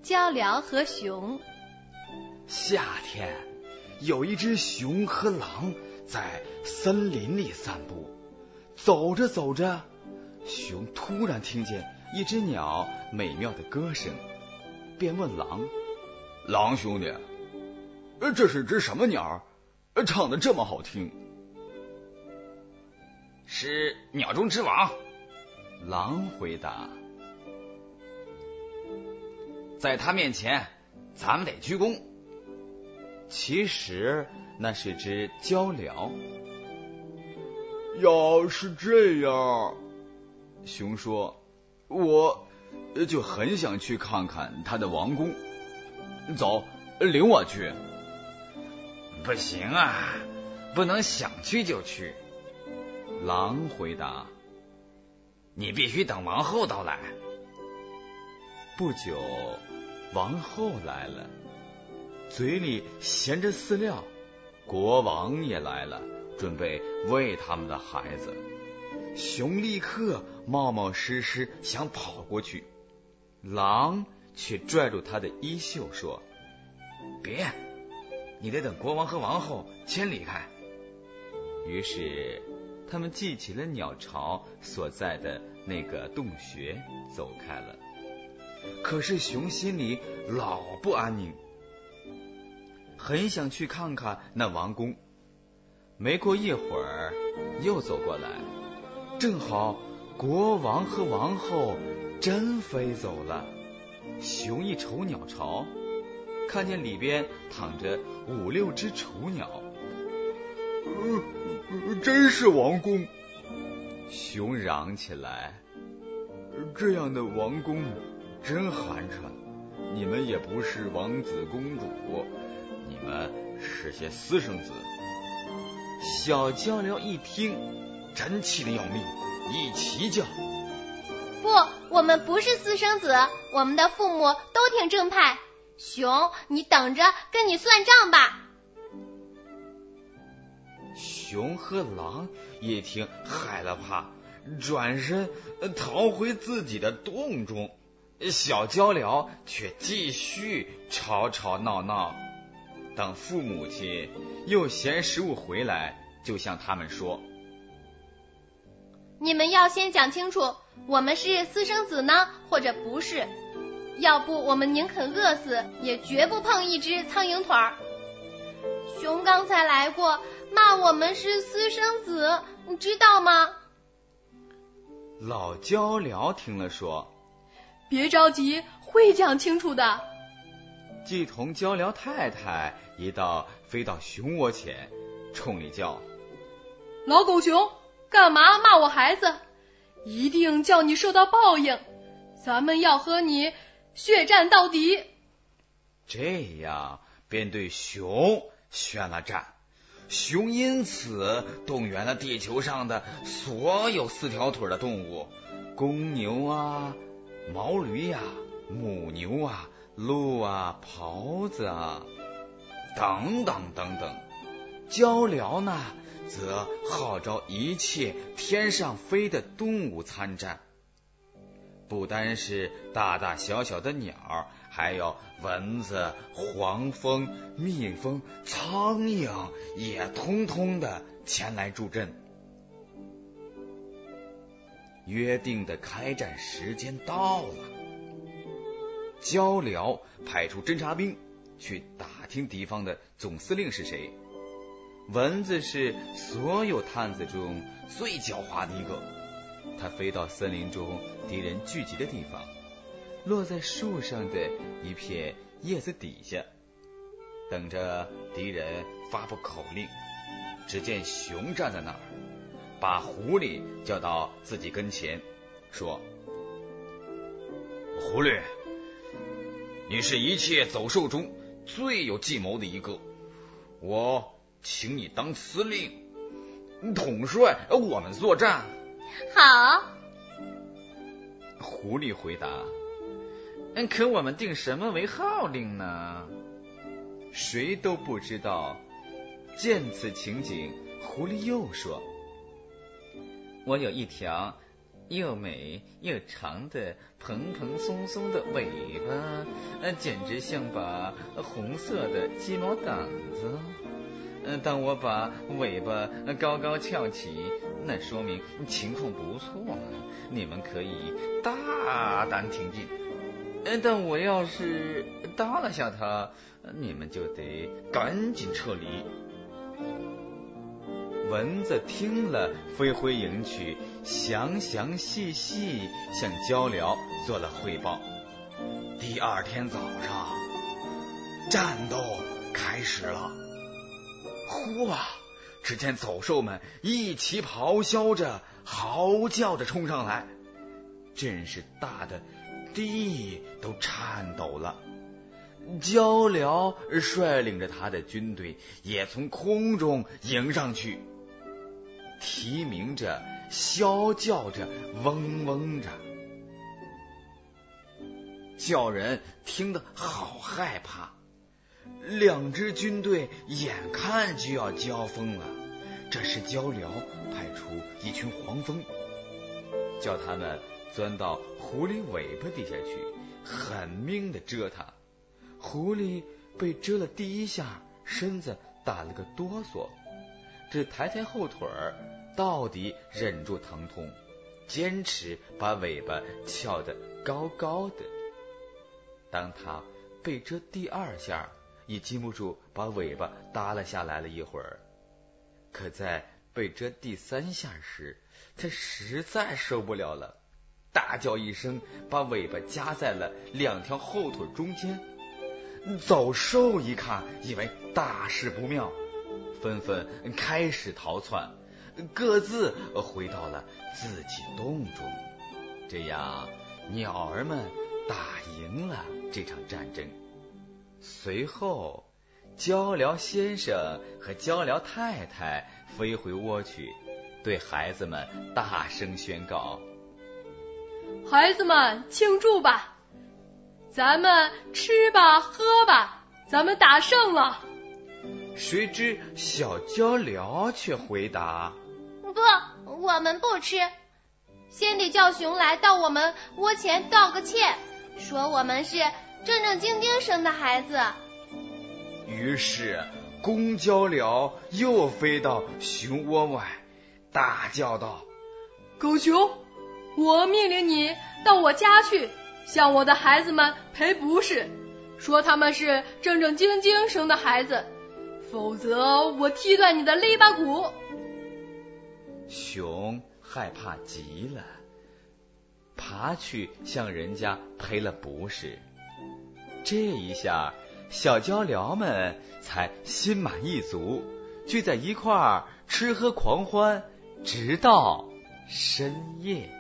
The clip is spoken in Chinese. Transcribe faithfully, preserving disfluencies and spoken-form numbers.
鹪鹩和熊。 夏天，有一只熊和狼在森林里散步，走着走着，熊突然听见一只鸟美妙的歌声，便问狼：狼兄弟，这是只什么鸟，唱得这么好听？ 是鸟中之王。 狼回答。 在他面前，咱们得鞠躬。 其实那是只鹪鹩。 要是这样，熊说，我就很想去看看他的王宫。走，领我去。 不行啊，不能想去就去。 狼回答。 你必须等王后到来。 不久，王后来了，嘴里衔着饲料，国王也来了，准备喂他们的孩子。熊立刻冒冒失失想跑过去，狼却拽住他的衣袖说： 别，你得等国王和王后先离开。 于是他们记起了鸟巢所在的那个洞穴，走开了。可是熊心里老不安宁，很想去看看那王宫。没过一会儿，又走过来，正好国王和王后真飞走了。熊一瞅鸟巢，看见里边躺着五六只雏鸟。 呃，真是王宫！ 熊嚷起来： 这样的王宫真寒碜，你们也不是王子公主，你们是些私生子。 小鹪鹩一听，真气得要命，一齐叫： 不，我们不是私生子，我们的父母都挺正派。熊，你等着跟你算账吧。 熊和狼一听害了怕，转身逃回自己的洞中。小鹪鹩却继续吵吵闹闹。等父母亲又衔食物回来，就向他们说： 你们要先讲清楚，我们是私生子呢，或者不是，要不我们宁肯饿死，也绝不碰一只苍蝇腿儿。熊刚才来过，骂我们是私生子，你知道吗？ 老鹪鹩听了说： 别着急，会讲清楚的。 继同鹪鹩太太一道飞到熊窝前，冲里叫： 老狗熊，干嘛骂我孩子？一定叫你受到报应，咱们要和你血战到底。 这样便对熊宣了战。熊因此动员了地球上的所有四条腿的动物，公牛啊，毛驴呀、啊，母牛啊，鹿啊，狍子啊，等等等等。鹪鹩呢，则号召一切天上飞的动物参战，不单是大大小小的鸟，还有蚊子、黄蜂、蜜蜂、苍蝇，也通通的前来助阵。约定的开战时间到了，鹪鹩派出侦察兵去打听敌方的总司令是谁。蚊子是所有探子中最狡猾的一个，它飞到森林中敌人聚集的地方，落在树上的一片叶子底下，等着敌人发布口令。只见熊站在那儿，把狐狸叫到自己跟前，说： 狐狸，你是一切走兽中最有计谋的一个，我请你当司令，统帅我们作战。 好。 狐狸回答： 可我们定什么为号令呢？ 谁都不知道。见此情景，狐狸又说： 我有一条又美又长的蓬蓬松松的尾巴，呃，简直像把红色的鸡毛掸子。呃，当我把尾巴高高翘起，那说明情况不错，你们可以大胆挺进。呃，但我要是耷拉下它，你们就得赶紧撤离。蚊子听了，飞回营去，详详细细向鹪鹩做了汇报。 第二天早上，战斗开始了。呼啊！只见走兽们一齐咆哮着、嚎叫着冲上来，阵势大的地都颤抖了。鹪鹩率领着他的军队也从空中迎上去，啼鸣着、啸叫着、嗡嗡着，叫人听得好害怕。两支军队眼看就要交锋了，这时鹪鹩派出一群黄蜂，叫他们钻到狐狸尾巴底下去，狠命的蛰它。狐狸被蛰了第一下，身子打了个哆嗦，只抬抬后腿儿，到底忍住疼痛，坚持把尾巴翘得高高的。当他被蛰第二下，也禁不住把尾巴耷拉下来了一会儿。可在被蛰第三下时，他实在受不了了，大叫一声，把尾巴夹在了两条后腿中间。走兽一看，以为大事不妙，纷纷开始逃窜，各自回到了自己洞中。这样，鸟儿们打赢了这场战争。随后，鹪鹩先生和鹪鹩太太飞回窝去，对孩子们大声宣告： 孩子们，庆祝吧！咱们吃吧，喝吧，咱们打胜了。 谁知小鹪鹩却回答： 不，我们不吃，先得叫熊来到我们窝前道个歉，说我们是正正经经生的孩子。 于是公鹪鹩又飞到熊窝外，大叫道： 狗熊，我命令你到我家去，向我的孩子们赔不是，说他们是正正经经生的孩子，否则我踢断你的肋巴骨。 熊害怕极了，爬去向人家赔了不是。这一下，小鹪鹩们才心满意足，聚在一块儿吃喝狂欢，直到深夜。